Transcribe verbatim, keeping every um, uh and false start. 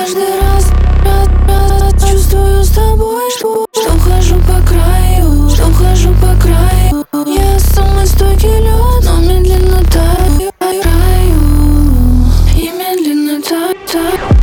каждый раз, раз, раз чувствую с тобой, что, что хожу по краю, что хожу по краю. Я самый стойкий лед, но медленно таю, таю, и медленно таю, таю.